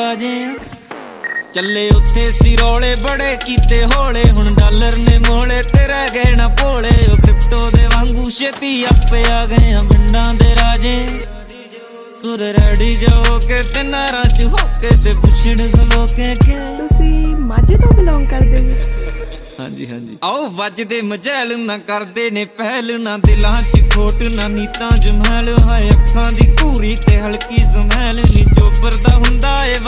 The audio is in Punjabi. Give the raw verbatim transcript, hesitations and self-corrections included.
ਰਾਜੇ ਚੱਲੇ ਉੱਥੇ ਸੀ ਰੌਲੇ ਬੜੇ ਕੀਤੇ ਹੌਲੇ ਹੁਣ ਡਾਲਰ ਨੇ ਮੋਲੇ ਤੇ ਰਹਿ ਗਏ ਨਾ ਭੋਲੇ ਉਹ ਕ੍ਰਿਪਟੋ ਦੇ ਵਾਂਗੂ ਛੇਤੀ ਆਪੇ ਆ ਗਏ ਆ ਪਿੰਡਾਂ ਦੇ ਰਾਜੇ ਤੁਰ ਰੈਡੀ ਜੋ ਕੇ ਤੇ ਨਾਰਾਂ ਚ ਹੋ ਕੇ ਤੇ ਪੁੱਛਣ ਗਲੋ ਕੇ ਕੇ ਤੁਸੀਂ ਮਾਝੇ ਤੋਂ ਬਿਲੋਂਗ ਕਰਦੇ ਹੋ? ਹਾਂਜੀ ਹਾਂਜੀ ਆਓ ਵੱਜਦੇ ਮਜੈਲ ਨਾ ਕਰਦੇ ਨੇ ਪਹਿਲ ਨਾ ਦਿਲਾਂ ਚ ਖੋਟ ਨਾ ਨੀਤਾਂ ਜਮਹਿਲ ਹਾਏ ਅੱਖਾਂ ਦੀ ਘੂਰੀ ਤੇ ਹਲਕੀ ਸਮੈਲ ਨੀ ਚੋਬਰ ਦਾ ਹੁੰਦਾ ਏ